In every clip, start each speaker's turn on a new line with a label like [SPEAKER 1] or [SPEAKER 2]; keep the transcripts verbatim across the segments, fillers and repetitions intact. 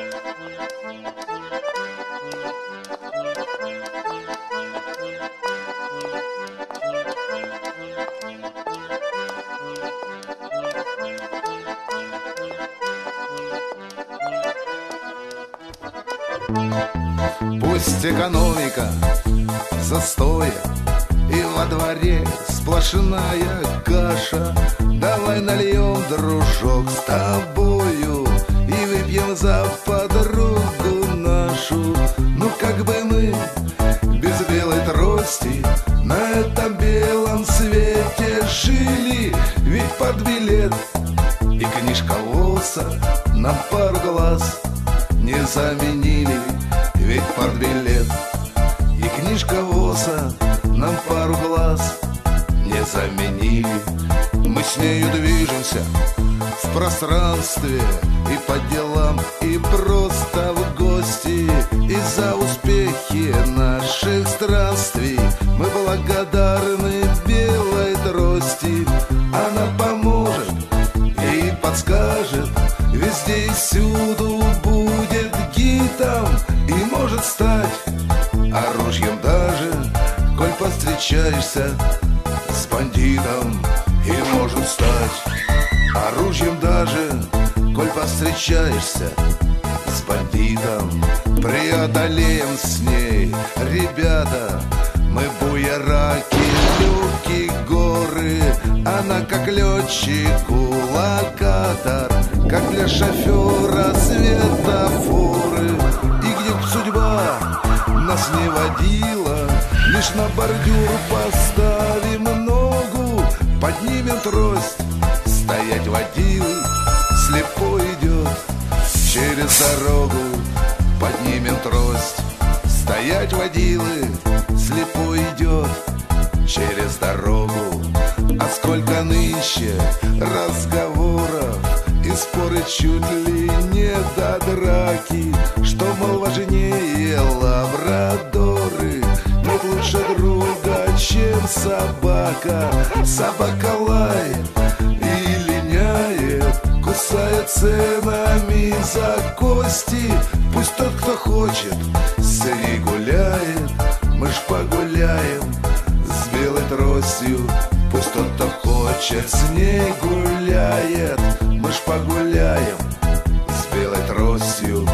[SPEAKER 1] Пусть экономика застоя и во дворе сплошная каша. Давай нальем, дружок, с тобою и выпьем за подругу нашу. Ну как бы мы без белой трости на этом белом свете жили, ведь под билет и книжка ВОСа на пару глаз не заменили. Ведь партбилет и книжка ВОСа нам пару глаз не заменили. Мы с нею движемся в пространстве и по делам, и просто в гости. И за успехи наших странствий мы благодарны белой трости. Она поможет и подскажет, везде и всюду будет гидом и может стать оружием даже, коль повстречаешься с бандитом. И может стать оружием даже, коль повстречаешься с бандитом. Преодолеем с ней, ребята, мы буераки, люки, горы. Она как летчику локатор, как для шофера светофоры. И где б судьба нас не водила, лишь на бордюр поставим ногу, поднимем трость, стоять водилы. Слепой идет через дорогу, поднимем трость, стоять водилы. Слепой идет через дорогу. А сколько нынче разговоров и споры чуть ли не до драки, что, мол, важнее лабрадоры. Нет лучше друга, чем собака. Собака лает и линяет, кусает ценами за кости. Пусть тот, кто хочет, с ней гуляет. Мы ж погуляем с белой тростью. Пусть тот, кто хочет, с ней гуляет. Мы ж погуляем с белой тростью.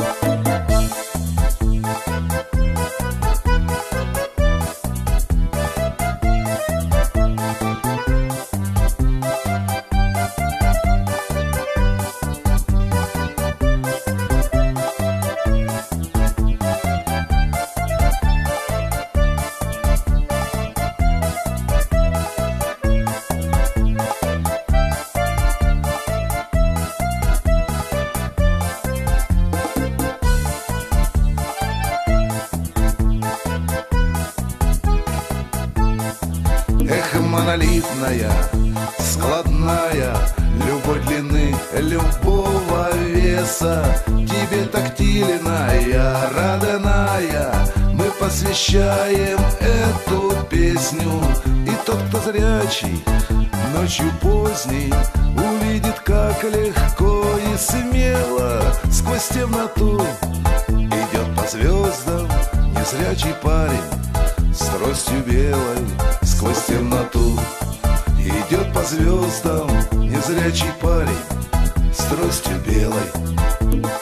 [SPEAKER 1] Эх, монолитная, складная, любой длины, любого веса, тебе тактильная, родная, мы посвящаем эту песню. И тот, кто зрячий, ночью поздней увидит, как легко и смело сквозь темноту идет по звездам незрячий парень с тростью белой. Сквозь темноту идет по звездам незрячий парень с тростью белой.